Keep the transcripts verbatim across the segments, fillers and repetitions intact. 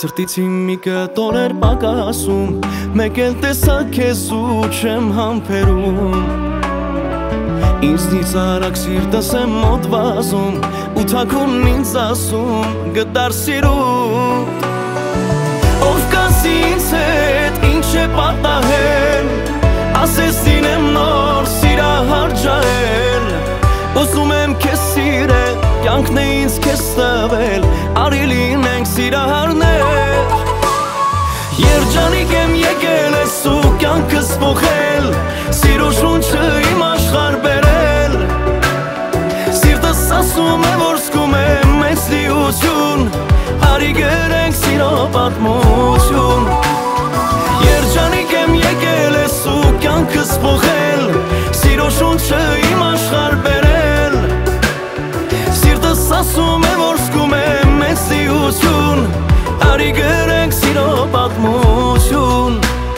Սրտից իմ մի կտոր էր պակասում, մեկ էլ տեսա քեզ ու չեմ համբերում Ինձնից արագ սիրտս եմ մոտ վազում ու թաքուն ինձ ասում գտար սիրուն Ով կասի ինձ հետ ինչ է պատահել ասես ինեմ նոր սիրահար ջահել Ուզում եմ քեզ սիրել, կյանքն է ինձ քեզ տվել Արի լինենք սիրահարներ Երջանիկ եմ եկել ես ու կյանքս փոխել Սիրո շունչը իմ աշխարհ բերել Սիրտս ասում է որ զգում է մեծ լիություն Արի գրենք սիրո պատմություն Երջանիկ եմ եկել ես ու կյանքս փոխել Սիրո շունչը իմ աշխարհ բերել Սիրտս ասում է որ զգում է մեծ լիություն Արի գրենք սիրո պատմություն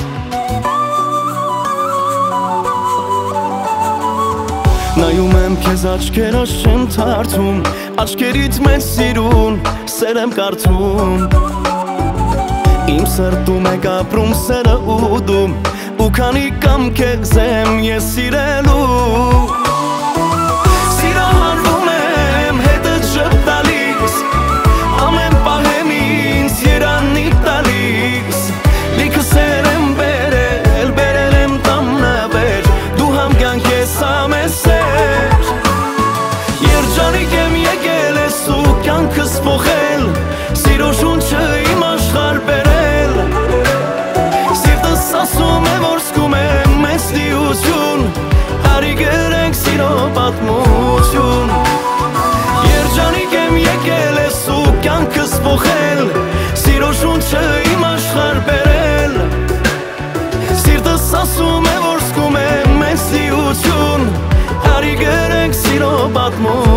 Նայում եմ քեզ աչքերս չեմ թարթում Աչքերիդ մեծ սիրուն սեր եմ կարդում Իմ սրտում է կապրում սերը ուդում Ու քանի կամ քեզ եմ ես սիրելու Սիրահարվում եմ հետըդ ժպտալիս Ամեն պահ եմ ինձ երանի տալիս Լիքը սեր եմ բերել, բերել եմ տամնավեր Դու համկյանք ես ամեն սեր Երջանիկ եմ եկել ես ու կյանքս փոխել Սիրո շունչը իմ աշխարհ բերել Սիրտս ասում է որ զգում է մեծ լիություն Արի գրենք սիրո պատմություն Երջանիկ եմ եկել ես ու կյանքս փոխել Սիրո շունչը իմ աշխարհ բերել Սիրտս ասում է որ զգում է մեծ լիություն Արի գրենք սիրո պատմություն